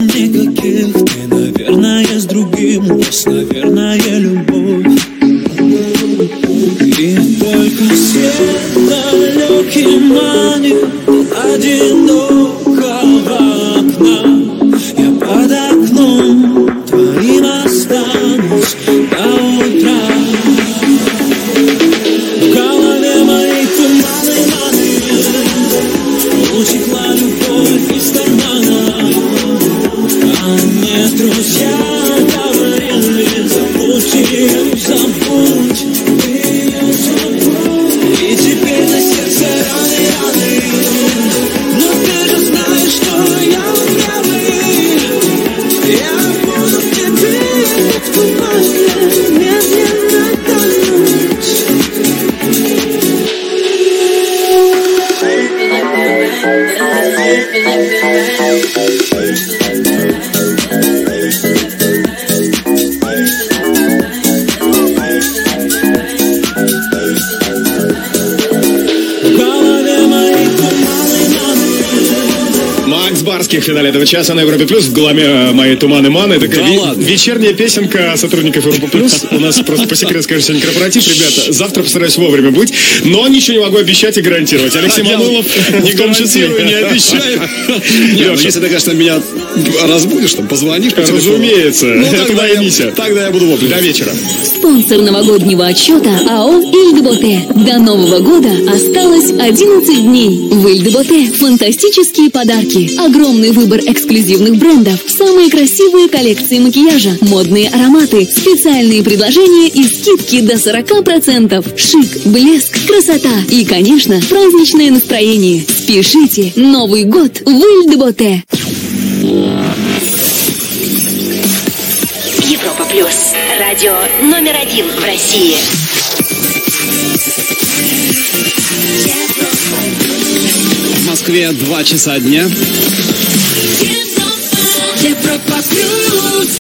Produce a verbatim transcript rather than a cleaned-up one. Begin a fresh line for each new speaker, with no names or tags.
никаких. Ты, наверное, с другим. Есть, наверное, любовь. И только свет далекий манит одинокого окна. Я под окном твоим останусь до утра. В голове моей туманы, маны, утекла любовь из кармана. А мне друзья говорили: забудь ее, забудь ее, забудь. И теперь на сердце раны, раны. Но ты же знаешь, что я правый. Я буду в тебе в тумане медленно тонуть.
Макс Барских в финале этого часа на Европе Плюс. В голове мои туманы маны. Это такая
Да
ве-
ладно.
вечерняя песенка сотрудников Европы Плюс. У нас просто по секрету скажу, сегодня корпоратив, ребята. Завтра постараюсь вовремя быть. Но ничего не могу обещать и гарантировать. Алексей
Я
Манулов
не
в том числе.
гарантирую, не обещаю. Не, ну,
Леша.
если ты, конечно, меня разбудишь, там, позвонишь по телефону.
Разумеется.
Ну,
Это
тогда
моя
я-
миссия.
Тогда я буду вопли.
До вечера.
Спонсор новогоднего отчета АО «Ильдеботе». До Нового года осталось одиннадцать дней. В «Ильдеботе» фантастические подарки, огромный выбор эксклюзивных брендов, самые красивые коллекции макияжа, модные ароматы, специальные предложения и скидки до сорок процентов. Шик, блеск, красота и, конечно, праздничное настроение. Спешите! Новый год в «Ильдеботе».
Европа Плюс. Радио номер один в России.
В Москве два часа дня.
Европа Плюс.